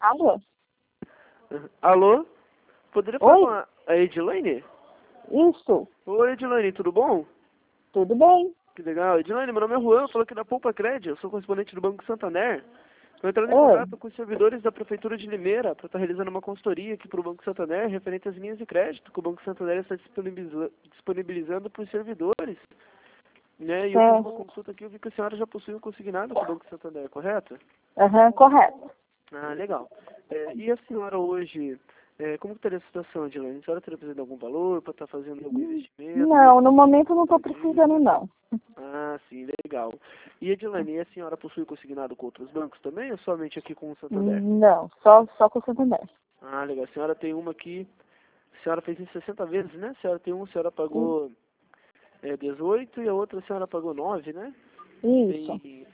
Alô? Alô? Poderia falar Oi? com a Edilane? Isso. Oi, Edilane, tudo bom? Tudo bem? Que legal. Edilane, meu nome é Juan, eu falo aqui da Poupa Cred, eu sou correspondente do Banco Santander. Estou entrando em Oi. contato com os servidores da Prefeitura de Limeira para estar realizando uma consultoria aqui para o Banco Santander referente às linhas de crédito que o Banco Santander está disponibilizando para os servidores. Né? E eu fiz uma consulta aqui, eu vi que a senhora já possui um consignado com o Banco Santander, correto? Aham, correto. Ah, legal. E a senhora hoje, como que estaria a situação, Edilane? A senhora estaria precisando de algum valor para estar fazendo algum investimento? Não, no momento não estou precisando, não. Ah, sim, legal. E Edilane, e a senhora possui consignado com outros bancos também ou somente aqui com o Santander? Não, só com o Santander. Ah, legal. A senhora tem uma aqui, a senhora fez em 60 vezes, né? A senhora tem uma, a senhora pagou 18 e a outra a senhora pagou 9, né? Isso. Tem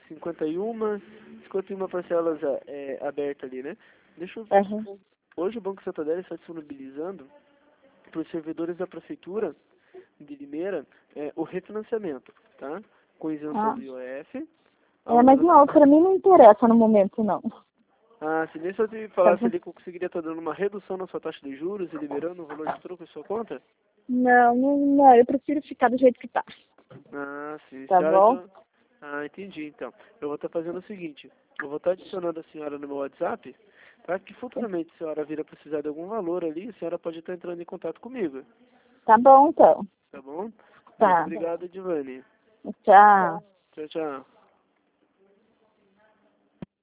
51 parcelas abertas ali, né? Deixa eu ver. Aham. Hoje o Banco Santander está disponibilizando para os servidores da Prefeitura de Limeira o refinanciamento, tá? Com isenção Ah. do IOF. Mas não, para mim não interessa no momento, não. Se nem se eu te Tá falasse bom? ali que eu conseguiria estar dando uma redução na sua taxa de juros e liberando o valor de troco em sua conta? Não, eu prefiro ficar do jeito que tá. Ah, sim. Tá Senhora, bom? então... entendi, então. Eu vou estar fazendo o seguinte. Eu vou estar adicionando a senhora no meu WhatsApp, tá? Que futuramente a senhora vir a precisar de algum valor ali, a senhora pode estar entrando em contato comigo. Tá bom, então. Tá bom? Muito Tá. obrigado, Edilane. Tchau. Tchau, tchau.